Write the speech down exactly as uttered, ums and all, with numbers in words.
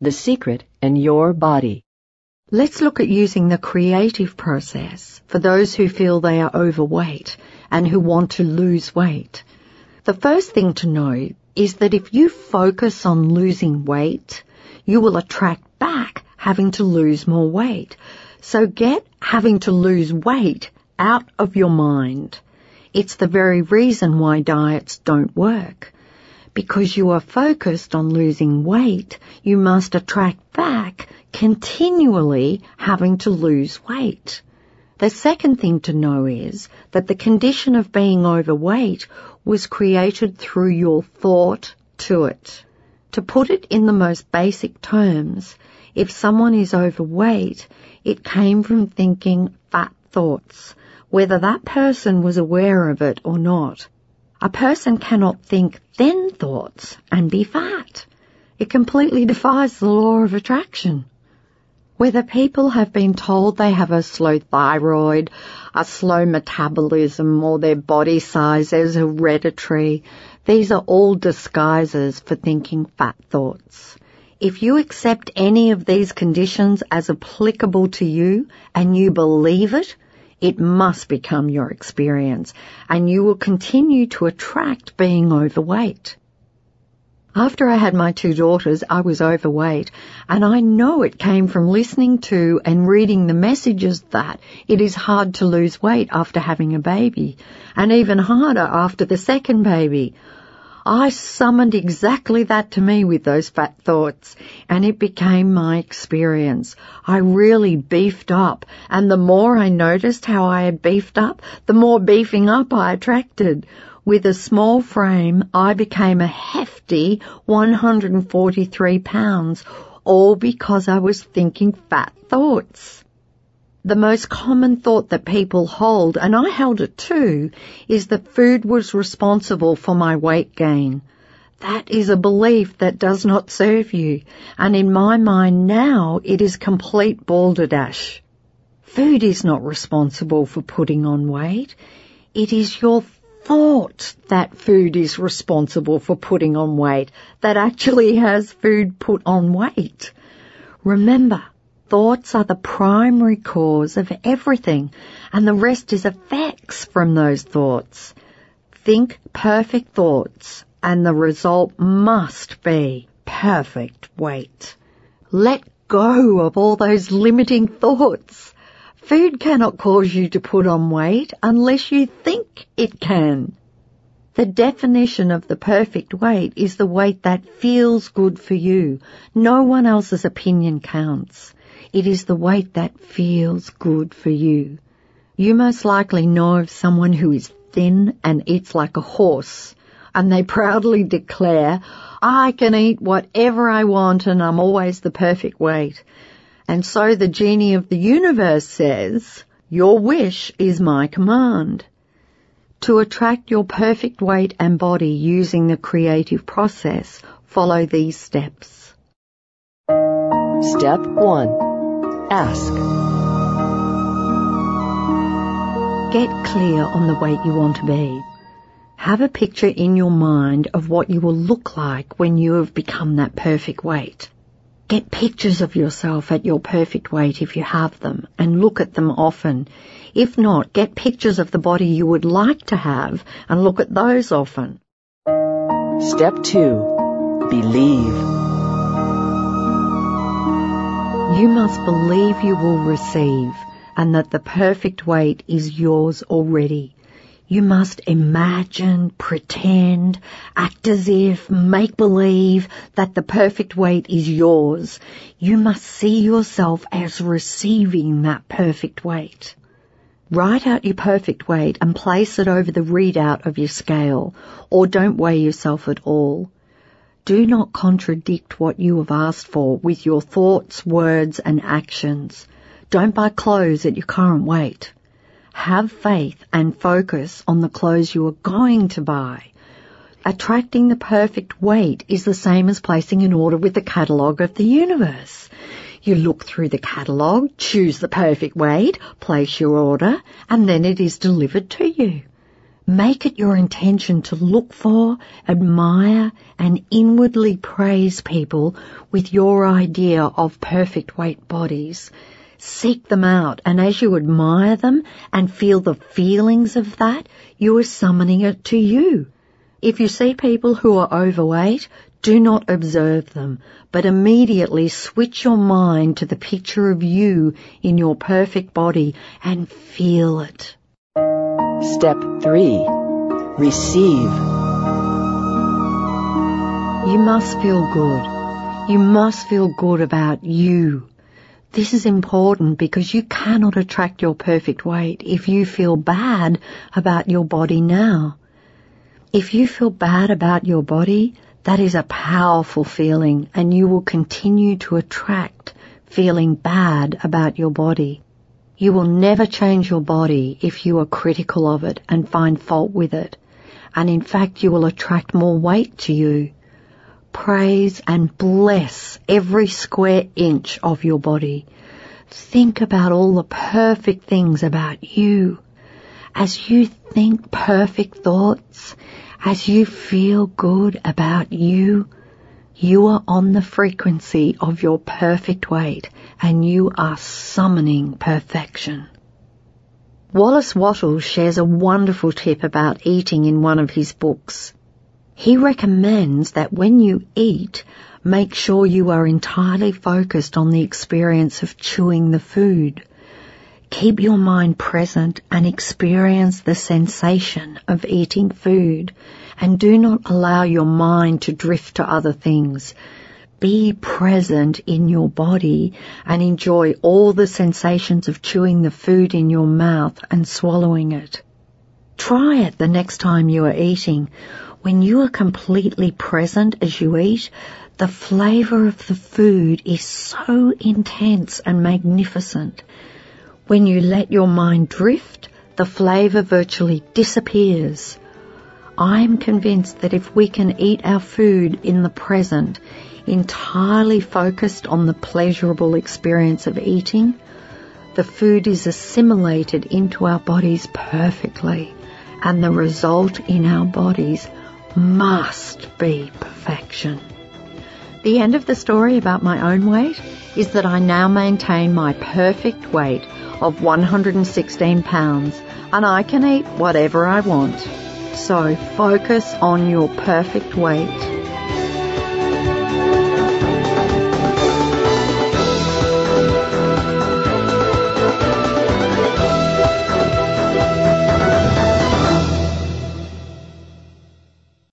The secret in your body. Let's look at using the creative process for those who feel they are overweight and who want to lose weight. The first thing to know is that if you focus on losing weight, you will attract back having to lose more weight. So get having to lose weight out of your mind. It's the very reason why diets don't work. Because you are focused on losing weight, you must attract back continually having to lose weight. The second thing to know is that the condition of being overweight was created through your thought to it. To put it in the most basic terms, if someone is overweight, it came from thinking fat thoughts, whether that person was aware of it or not. A person cannot think thin thoughts and be fat. It completely defies the law of attraction. Whether people have been told they have a slow thyroid, a slow metabolism, or their body size is hereditary, these are all disguises for thinking fat thoughts. If you accept any of these conditions as applicable to you and you believe it, it must become your experience, and you will continue to attract being overweight. After I had my two daughters, I was overweight, and I know it came from listening to and reading the messages that it is hard to lose weight after having a baby, and even harder after the second baby. I summoned exactly that to me with those fat thoughts, and it became my experience. I really beefed up, and the more I noticed how I had beefed up, the more beefing up I attracted. With a small frame, I became a hefty one hundred forty-three pounds, all because I was thinking fat thoughts. The most common thought that people hold, and I held it too, is that food was responsible for my weight gain. That is a belief that does not serve you, and in my mind now it is complete balderdash. Food is not responsible for putting on weight. It is your thought that food is responsible for putting on weight that actually has food put on weight. Remember, thoughts are the primary cause of everything, and the rest is effects from those thoughts. Think perfect thoughts, and the result must be perfect weight. Let go of all those limiting thoughts. Food cannot cause you to put on weight unless you think it can. The definition of the perfect weight is the weight that feels good for you. No one else's opinion counts. It is the weight that feels good for you. You most likely know of someone who is thin and eats like a horse, and they proudly declare, I can eat whatever I want and I'm always the perfect weight. And so the genie of the universe says, your wish is my command. To attract your perfect weight and body using the creative process, follow these steps. Step one. Ask. Get clear on the weight you want to be. Have a picture in your mind of what you will look like when you have become that perfect weight. Get pictures of yourself at your perfect weight if you have them, and look at them often. If not, get pictures of the body you would like to have and look at those often. Step two. Believe. You must believe you will receive and that the perfect weight is yours already. You must imagine, pretend, act as if, make believe that the perfect weight is yours. You must see yourself as receiving that perfect weight. Write out your perfect weight and place it over the readout of your scale, or don't weigh yourself at all. Do not contradict what you have asked for with your thoughts, words, and actions. Don't buy clothes at your current weight. Have faith and focus on the clothes you are going to buy. Attracting the perfect weight is the same as placing an order with the catalogue of the universe. You look through the catalogue, choose the perfect weight, place your order, and then it is delivered to you. Make it your intention to look for, admire, and inwardly praise people with your idea of perfect weight bodies. Seek them out, and as you admire them and feel the feelings of that, you are summoning it to you. If you see people who are overweight, do not observe them, but immediately switch your mind to the picture of you in your perfect body and feel it. Step three. Receive. You must feel good. You must feel good about you. This is important because you cannot attract your perfect weight if you feel bad about your body now. If you feel bad about your body, that is a powerful feeling, and you will continue to attract feeling bad about your body. You will never change your body if you are critical of it and find fault with it, and in fact you will attract more weight to you. Praise and bless every square inch of your body. Think about all the perfect things about you. As you think perfect thoughts, as you feel good about you, you are on the frequency of your perfect weight and you are summoning perfection. Wallace Wattles shares a wonderful tip about eating in one of his books. He recommends that when you eat, make sure you are entirely focused on the experience of chewing the food. Keep your mind present and experience the sensation of eating food, and do not allow your mind to drift to other things. Be present in your body and enjoy all the sensations of chewing the food in your mouth and swallowing it. Try it the next time you are eating. When you are completely present as you eat, the flavor of the food is so intense and magnificent. When you let your mind drift, the flavor virtually disappears. I am convinced that if we can eat our food in the present, entirely focused on the pleasurable experience of eating, the food is assimilated into our bodies perfectly, and the result in our bodies must be perfection. The end of the story about my own weight is that I now maintain my perfect weight of one hundred sixteen pounds, and I can eat whatever I want. So focus on your perfect weight.